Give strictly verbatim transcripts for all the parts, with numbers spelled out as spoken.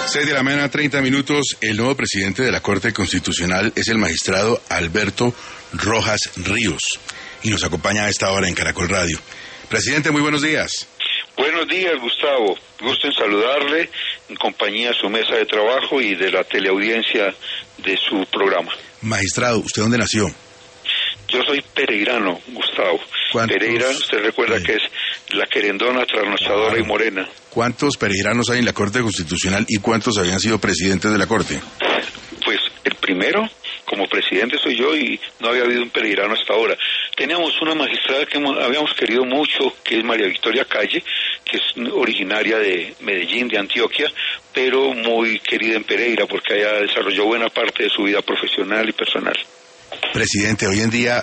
seis de la mañana, treinta minutos. El nuevo presidente de la Corte Constitucional es el magistrado Alberto Rojas Ríos y nos acompaña a esta hora en Caracol Radio. Presidente, muy buenos días. Buenos días, Gustavo. Gusto en saludarle en compañía de su mesa de trabajo y de la teleaudiencia de su programa. Magistrado, ¿usted dónde nació? Yo soy pereirano, Gustavo. ¿Cuántos? Pereira, usted recuerda Ay. que es la querendona, trasnochadora Claro. y morena. ¿Cuántos pereiranos hay en la Corte Constitucional y cuántos habían sido presidentes de la Corte? Pues el primero, como presidente, soy yo y no había habido un pereirano hasta ahora. Teníamos una magistrada que hemos- habíamos querido mucho, que es María Victoria Calle, que es originaria de Medellín, de Antioquia, pero muy querida en Pereira porque ella desarrolló buena parte de su vida profesional y personal. Presidente, hoy en día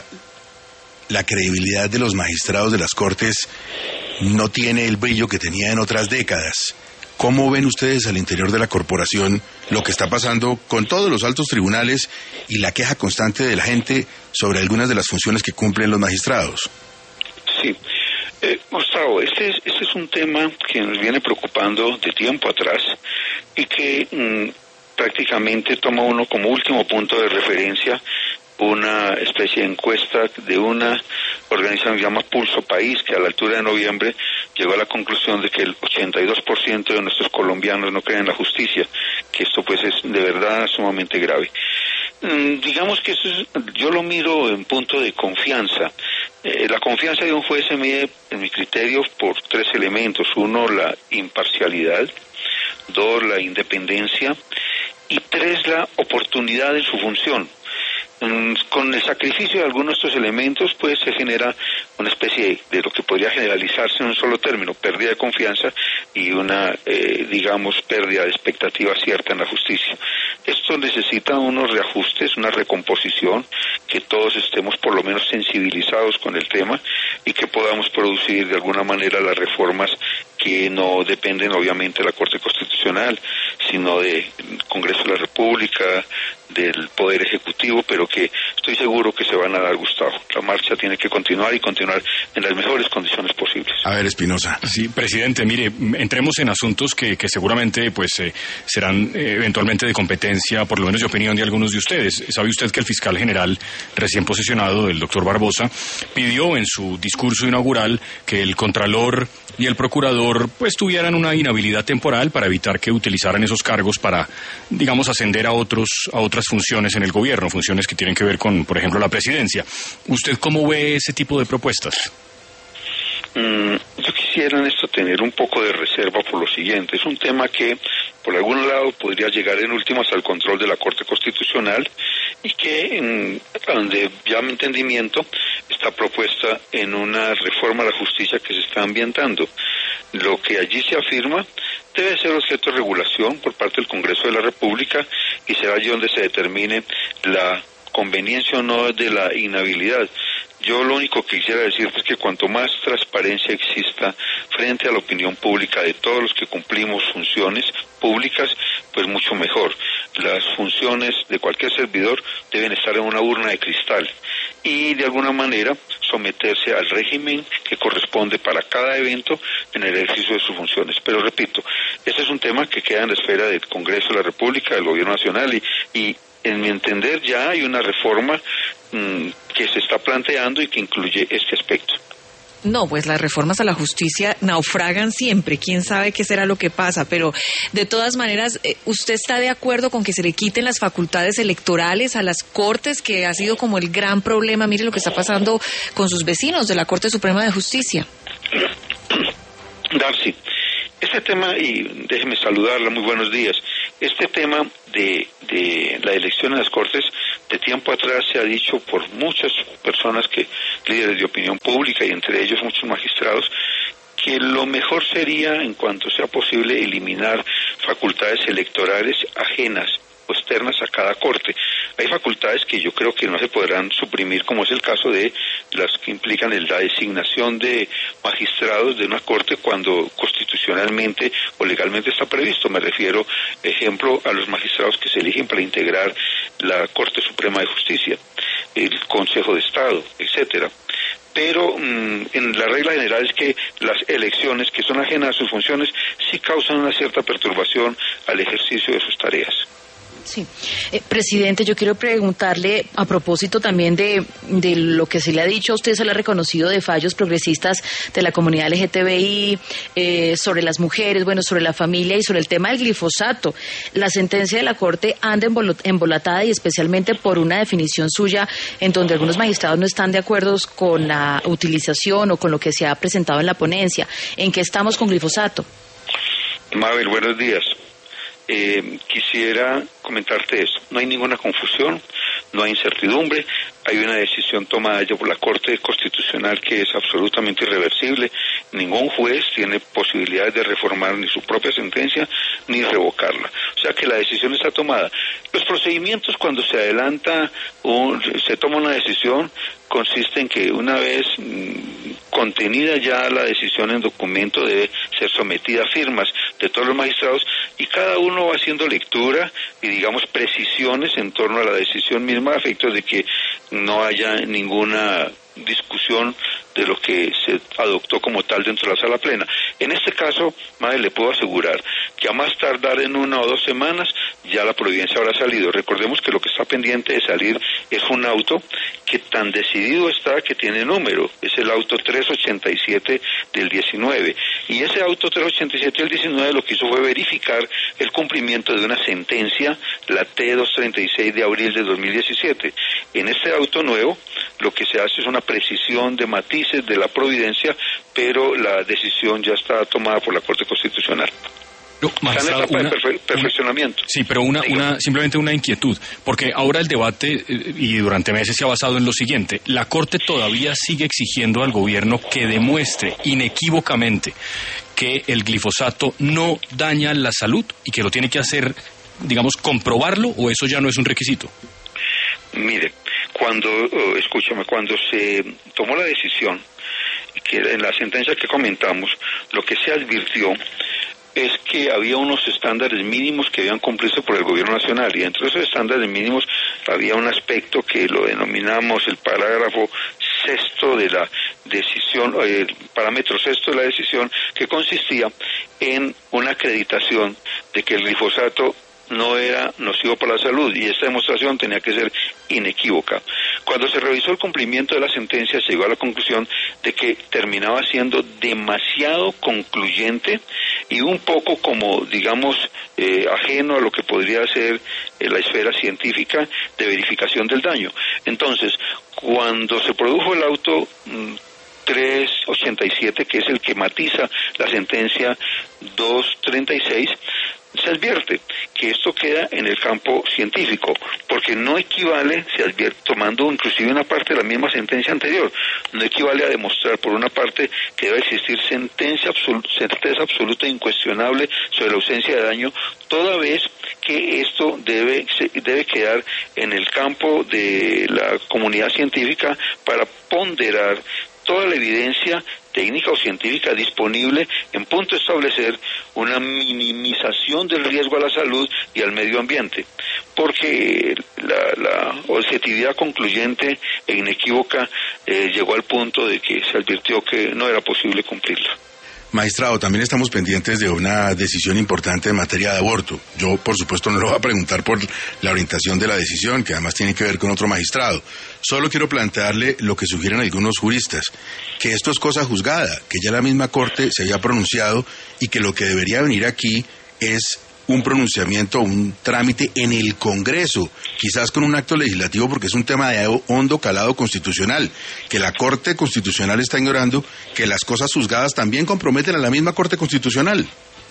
la credibilidad de los magistrados de las Cortes no tiene el brillo que tenía en otras décadas. ¿Cómo ven ustedes al interior de la corporación lo que está pasando con todos los altos tribunales y la queja constante de la gente sobre algunas de las funciones que cumplen los magistrados? Sí. Eh, Gustavo, este es, este es un tema que nos viene preocupando de tiempo atrás y que mm, prácticamente toma uno como último punto de referencia una especie de encuesta de una organización que se llama Pulso País, que a la altura de noviembre llegó a la conclusión de que el ochenta y dos por ciento de nuestros colombianos no creen en la justicia, que esto pues es de verdad sumamente grave. Mm, digamos que eso es, yo lo miro en punto de confianza. Eh, la confianza de un juez se mide, en mi criterio, por tres elementos. Uno, la imparcialidad. Dos, la independencia. Y tres, la oportunidad en su función. Con el sacrificio de algunos de estos elementos, pues se genera una especie de, de lo que podría generalizarse en un solo término, pérdida de confianza y una, eh, digamos, pérdida de expectativa cierta en la justicia. Esto necesita unos reajustes, una recomposición, que todos estemos por lo menos sensibilizados con el tema y que podamos producir de alguna manera las reformas que no dependen obviamente de la Corte Constitucional, sino del Congreso de la República, del Poder Ejecutivo, pero que estoy seguro que se van a dar, Gustavo. La marcha tiene que continuar y continuar en las mejores condiciones posibles. A ver, Espinosa. Sí, presidente, mire, entremos en asuntos que, que seguramente pues eh, serán eh, eventualmente de competencia, por lo menos de opinión de algunos de ustedes. Sabe usted que el fiscal general recién posesionado, el doctor Barbosa, pidió en su discurso inaugural que el contralor y el procurador pues tuvieran una inhabilidad temporal para evitar que utilizaran esos cargos para, digamos, ascender a otros a otras funciones en el gobierno, funciones que tienen que ver con, por ejemplo, la presidencia. ¿Usted cómo ve ese tipo de propuestas? Mm, yo quisiera en esto tener un poco de reserva por lo siguiente. Es un tema que, por algún lado, podría llegar en últimas al control de la Corte Constitucional y que, en, donde ya mi entendimiento, está propuesta en una reforma a la justicia que se está ambientando. Lo que allí se afirma debe ser objeto de regulación por parte del Congreso de la República y será allí donde se determine la conveniencia o no de la inhabilidad. Yo lo único que quisiera decir es que cuanto más transparencia exista frente a la opinión pública de todos los que cumplimos funciones públicas, pues mucho mejor. Las funciones de cualquier servidor deben estar en una urna de cristal y de alguna manera someterse al régimen que corresponde para cada evento en el ejercicio de sus funciones. Pero repito, este es un tema que queda en la esfera del Congreso de la República, del Gobierno Nacional y, y en mi entender ya hay una reforma mmm, que se está planteando y que incluye este aspecto. No, pues las reformas a la justicia naufragan siempre, quién sabe qué será lo que pasa, pero de todas maneras, ¿usted está de acuerdo con que se le quiten las facultades electorales a las Cortes, que ha sido como el gran problema? Mire lo que está pasando con sus vecinos de la Corte Suprema de Justicia. Darcy, este tema, y déjeme saludarla, muy buenos días, este tema de, de la elección en las Cortes, de tiempo atrás se ha dicho por muchas personas, que líderes de opinión pública y entre ellos muchos magistrados, que lo mejor sería, en cuanto sea posible, eliminar facultades electorales ajenas o externas a cada corte. Hay facultades que yo creo que no se podrán suprimir, como es el caso de las que implican la designación de magistrados de una corte cuando constitucionalmente o legalmente está previsto. Me refiero, ejemplo, a los magistrados que se eligen para integrar la Corte Suprema de Justicia, el Consejo de Estado, etcétera. pero mmm, en la regla general es que las elecciones, que son ajenas a sus funciones, sí causan una cierta perturbación al ejercicio de sus tareas. Sí. Eh, presidente, yo quiero preguntarle a propósito también de, de lo que se le ha dicho a usted, se le ha reconocido de fallos progresistas de la comunidad L G T B I, eh, sobre las mujeres, bueno, sobre la familia y sobre el tema del glifosato. La sentencia de la Corte anda embolatada y especialmente por una definición suya en donde algunos magistrados no están de acuerdo con la utilización o con lo que se ha presentado en la ponencia. ¿En qué estamos con glifosato? Mabel, buenos días. Eh, quisiera comentarte eso. No hay ninguna confusión, no hay incertidumbre, hay una decisión tomada ya por la Corte Constitucional que es absolutamente irreversible. Ningún juez tiene posibilidades de reformar ni su propia sentencia ni revocarla. O sea que la decisión está tomada. Los procedimientos cuando se adelanta o se toma una decisión consiste en que una vez mmm, contenida ya la decisión en documento debe ser sometida a firmas de todos los magistrados y cada uno va haciendo lectura y digamos precisiones en torno a la decisión misma a efectos de que no haya ninguna discusión de lo que se adoptó como tal dentro de la sala plena. En este caso, madre, le puedo asegurar que a más tardar en una o dos semanas ya la providencia habrá salido. Recordemos que lo que está pendiente de salir es un auto que tan decidido está que tiene número, es el auto trescientos ochenta y siete del diecinueve, y ese auto trescientos ochenta y siete del diecinueve lo que hizo fue verificar el cumplimiento de una sentencia, la T doscientos treinta y seis de abril de dos mil diecisiete. En este auto nuevo lo que se hace es una precisión de matices de la providencia, pero la decisión ya está tomada por la Corte Constitucional. No, magistrado, está en etapa una, de perfe- perfeccionamiento. Una, sí, pero una, una, simplemente una inquietud, porque ahora el debate, eh, y durante meses se ha basado en lo siguiente: la Corte todavía sigue exigiendo al gobierno que demuestre inequívocamente que el glifosato no daña la salud y que lo tiene que hacer, digamos, comprobarlo, o eso ya no es un requisito. Mire, cuando, uh, escúchame, cuando se tomó la decisión, que en la sentencia que comentamos, lo que se advirtió es que había unos estándares mínimos que debían cumplirse por el gobierno nacional, y entre esos estándares mínimos había un aspecto que lo denominamos el parágrafo sexto de la decisión, el parámetro sexto de la decisión, que consistía en una acreditación de que el glifosato no era nocivo para la salud, y esta demostración tenía que ser inequívoca. Cuando se revisó el cumplimiento de la sentencia, se llegó a la conclusión de que terminaba siendo demasiado concluyente y un poco como, digamos, eh, ajeno a lo que podría ser eh, la esfera científica de verificación del daño. Entonces, cuando se produjo el auto mmm, trescientos ochenta y siete, que es el que matiza la sentencia doscientos treinta y seis, se advierte que esto queda en el campo científico, porque no equivale, se advierte, tomando inclusive una parte de la misma sentencia anterior, no equivale a demostrar por una parte que debe existir sentencia absoluta, certeza absoluta e incuestionable sobre la ausencia de daño, toda vez que esto debe, debe quedar en el campo de la comunidad científica para ponderar toda la evidencia técnica o científica disponible en punto de establecer una minimización del riesgo a la salud y al medio ambiente, porque la, la objetividad concluyente e inequívoca eh, llegó al punto de que se advirtió que no era posible cumplirla. Magistrado, también estamos pendientes de una decisión importante en materia de aborto. Yo, por supuesto, no lo voy a preguntar por la orientación de la decisión, que además tiene que ver con otro magistrado. Solo quiero plantearle lo que sugieren algunos juristas, que esto es cosa juzgada, que ya la misma Corte se había pronunciado y que lo que debería venir aquí es un pronunciamiento, un trámite en el Congreso, quizás con un acto legislativo, porque es un tema de hondo calado constitucional, que la Corte Constitucional está ignorando, que las cosas juzgadas también comprometen a la misma Corte Constitucional.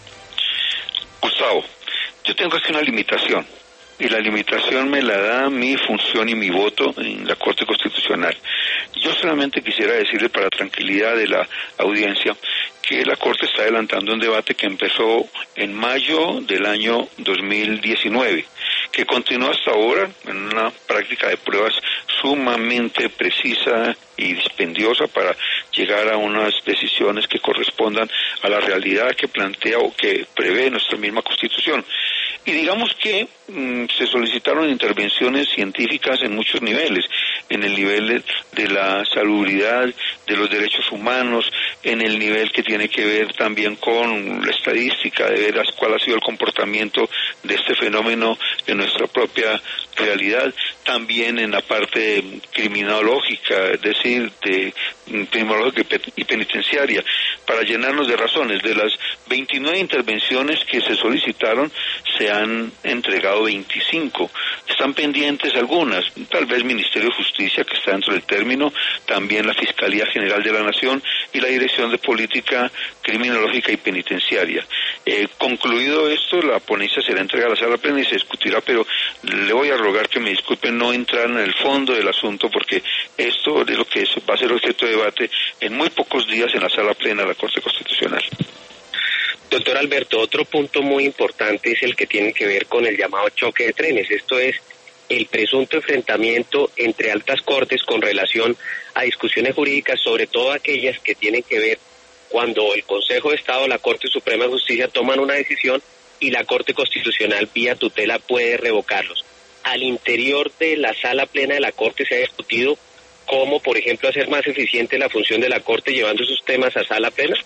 Gustavo, yo tengo aquí una limitación, y la limitación me la da mi función y mi voto en la Corte Constitucional. Yo solamente quisiera decirle, para tranquilidad de la audiencia, que la Corte está adelantando un debate que empezó en mayo del año dos mil diecinueve, que continúa hasta ahora en una práctica de pruebas sumamente precisa y dispendiosa para llegar a unas decisiones que correspondan a la realidad que plantea o que prevé nuestra misma Constitución. Y digamos que mm, se solicitaron intervenciones científicas en muchos niveles, en el nivel de, de la salubridad, de los derechos humanos, en el nivel que tiene que ver también con la estadística, de ver cuál ha sido el comportamiento de este fenómeno en nuestra propia realidad, también en la parte criminológica, es decir, de criminológica y penitenciaria, para llenarnos de razones. De las veintinueve intervenciones que se solicitaron, se han entregado veinticinco. Están pendientes algunas, tal vez Ministerio de Justicia, que está dentro del término, también la Fiscalía General de la Nación y la Dirección de Política Criminológica y Penitenciaria. Eh, concluido esto, la ponencia será entregada a la sala plena y se discutirá, pero le voy a rogar que me disculpen no entrar en el fondo del asunto, porque esto es lo que es, va a ser objeto de debate en muy pocos días en la sala plena de la Corte Constitucional. Doctor Alberto, otro punto muy importante es el que tiene que ver con el llamado choque de trenes. Esto es el presunto enfrentamiento entre altas cortes con relación a discusiones jurídicas, sobre todo aquellas que tienen que ver cuando el Consejo de Estado o la Corte Suprema de Justicia toman una decisión y la Corte Constitucional vía tutela puede revocarlos. Al interior de la sala plena de la Corte se ha discutido cómo, por ejemplo, hacer más eficiente la función de la Corte llevando esos temas a sala plena.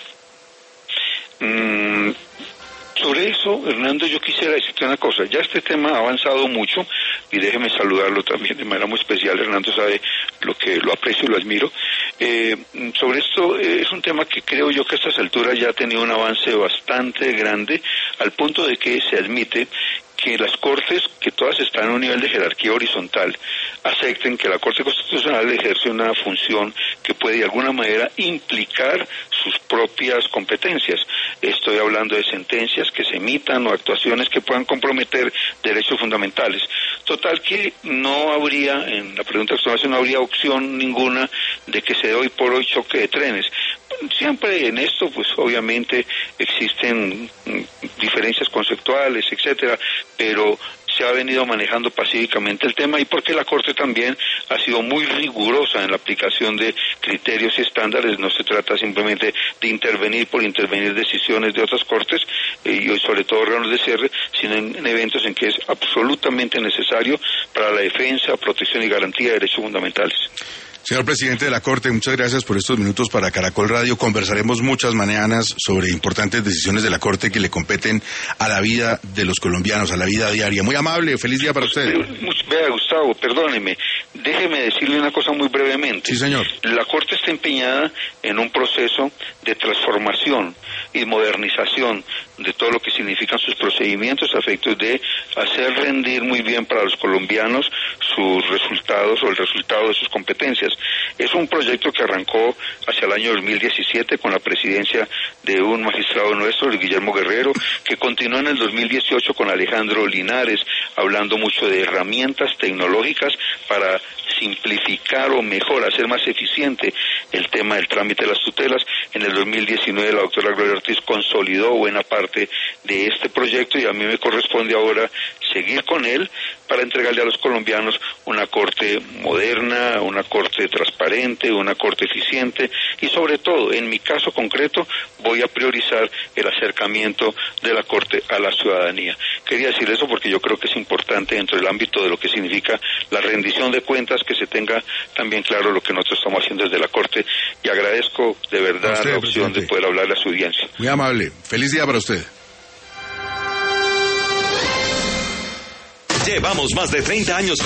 Mm, sobre eso, Hernando, yo quisiera decirte una cosa. Ya este tema ha avanzado mucho y déjeme saludarlo también de manera muy especial. Hernando sabe lo que lo aprecio y lo admiro. Eh, sobre esto eh, es un tema que creo yo que a estas alturas ya ha tenido un avance bastante grande, al punto de que se admite que las Cortes, que todas están en un nivel de jerarquía horizontal, acepten que la Corte Constitucional ejerce una función que puede de alguna manera implicar sus propias competencias. Estoy hablando de sentencias que se emitan o actuaciones que puedan comprometer derechos fundamentales. Total que no habría, en la pregunta que usted hace, no habría opción ninguna de que se dé hoy por hoy choque de trenes. Siempre en esto, pues obviamente existen diferencias conceptuales, etcétera, pero se ha venido manejando pacíficamente el tema y porque la Corte también ha sido muy rigurosa en la aplicación de criterios y estándares. No se trata simplemente de intervenir por intervenir decisiones de otras Cortes eh, y sobre todo órganos de cierre, sino en, en eventos en que es absolutamente necesario para la defensa, protección y garantía de derechos fundamentales. Señor presidente de la Corte, muchas gracias por estos minutos para Caracol Radio. Conversaremos muchas mañanas sobre importantes decisiones de la Corte que le competen a la vida de los colombianos, a la vida diaria. Muy amable, feliz día para usted. Vea, Gustavo, perdóneme, déjeme decirle una cosa muy brevemente. Sí, señor. La Corte está empeñada en un proceso de transformación y modernización de todo lo que significan sus procedimientos a efectos de hacer rendir muy bien para los colombianos sus resultados o el resultado de sus competencias. Es un proyecto que arrancó hacia el año dos mil diecisiete con la presidencia de un magistrado nuestro, Guillermo Guerrero, que continuó en el dos mil dieciocho con Alejandro Linares, hablando mucho de herramientas tecnológicas para simplificar o mejor, hacer más eficiente el tema del trámite de las tutelas. En el dos mil diecinueve la doctora Gloria Ortiz consolidó buena parte de este proyecto y a mí me corresponde ahora seguir con él para entregarle a los colombianos una corte moderna, una corte transparente, una corte eficiente y sobre todo, en mi caso concreto, voy a priorizar el acercamiento de la corte a la ciudadanía. Quería decir eso porque yo creo que es importante dentro del ámbito de lo que significa la rendición de cuentas que se tenga también claro lo que nosotros estamos haciendo desde la corte y agradezco de verdad usted, la opción presidente, de poder hablarle a su audiencia. Muy amable. Feliz día para usted. Llevamos más de treinta años